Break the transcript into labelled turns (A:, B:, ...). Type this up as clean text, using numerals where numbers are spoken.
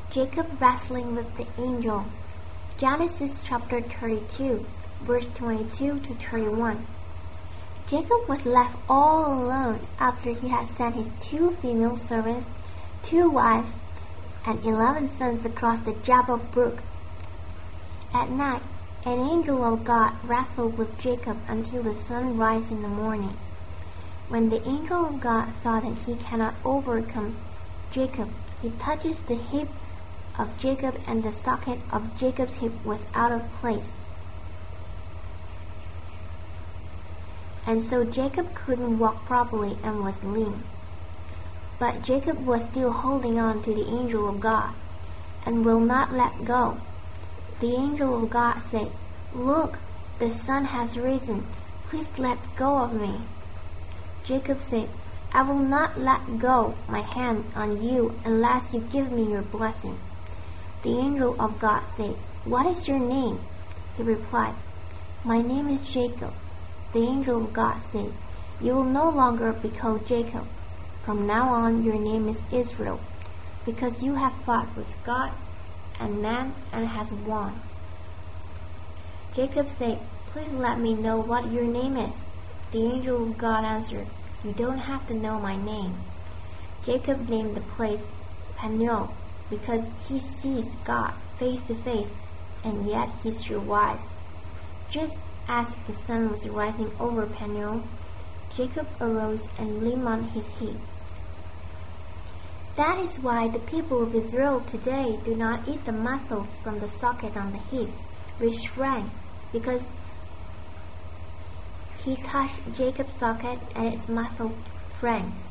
A: Jacob wrestling with the angel. Genesis chapter 32, verse 22 to 31. Jacob was left all alone after he had sent his 2 female servants, 2 wives, and 11 sons across the Jabbok brook. At night, an angel of God wrestled with Jacob until the sunrise in the morning. When the angel of God saw that he cannot overcome Jacob, he touches the hip of Jacob, and the socket of Jacob's hip was out of place. And so Jacob couldn't walk properly and was lame. But Jacob was still holding on to the angel of God and will not let go. The angel of God said, "Look, the sun has risen. Please let go of me." Jacob said, "I will not let go my hand on you unless you give me your blessing." The angel of God said, "What is your name?" He replied, "My name is Jacob." The angel of God said, "You will no longer be called Jacob. From now on your name is Israel, because you have fought with God and man and has won." Jacob said, "Please let me know what your name is." The angel of God answered, "You don't have to know my name." Jacob named the place Peniel, because he sees God face to face, and yet he survives. Just as the sun was rising over Peniel, Jacob arose and leaned on his hip. That is why the people of Israel today do not eat the muscles from the socket on the hip, which shrank, because he touched Jacob's socket and its muscles shrank.